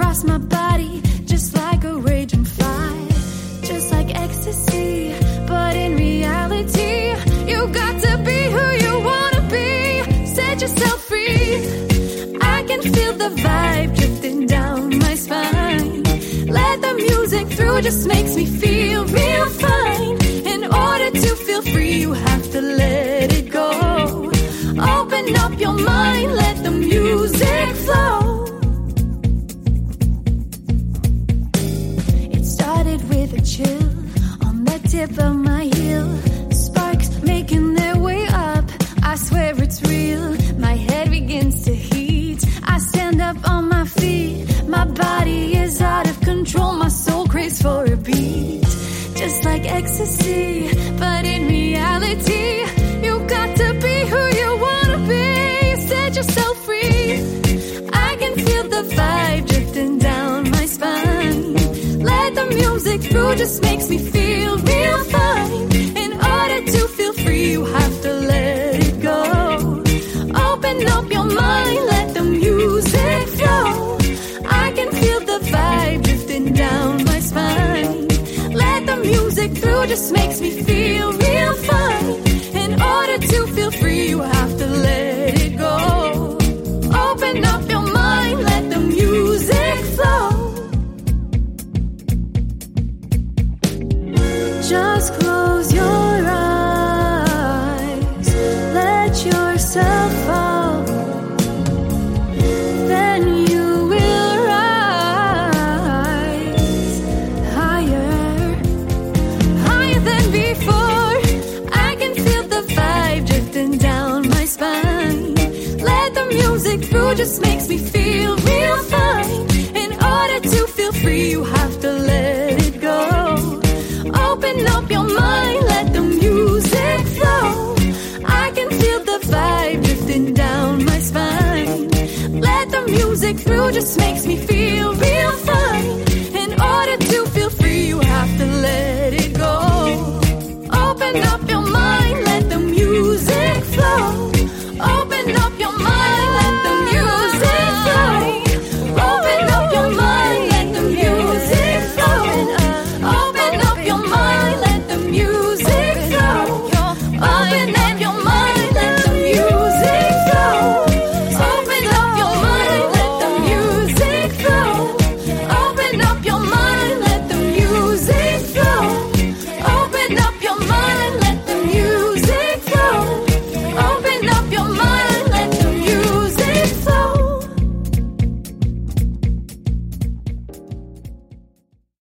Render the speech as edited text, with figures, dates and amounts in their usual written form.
across my body, just like a raging fire, just like ecstasy. But in reality, you got to be who you wanna be. Set yourself free. I can feel the vibe drifting down my spine. Let the music through, just makes me feel real fine. In order to feel free, you have to let it go. Open up your mind, let the music flow. It started with a chill on the tip of my heel. Sparks making their way up, I swear it's real. My head begins to heat, I stand up on my feet. My body is out of control, my soul craves for a beat. Just like ecstasy, but in reality, you got to be who you wanna be. Set yourself free. I can feel the vibe drifting down my spine. Let the music through, just makes me feel real fine. In order to feel free, you have to let it go. Open up your mind, let the music flow. I can feel the vibe drifting down my spine. Let the music through, just makes me feel real fine. In order to feel free, you have to let it go. Open up your mind, let the music flow. Just close your eyes, let yourself fall. Then you will rise higher, higher than before. I can feel the vibe drifting down my spine. Let the music through, just makes me feel real fine. In order to feel free, you have to let it go. Open up your mind, let the music flow. I can feel the vibe drifting down my spine. Let the music through, just makes me feel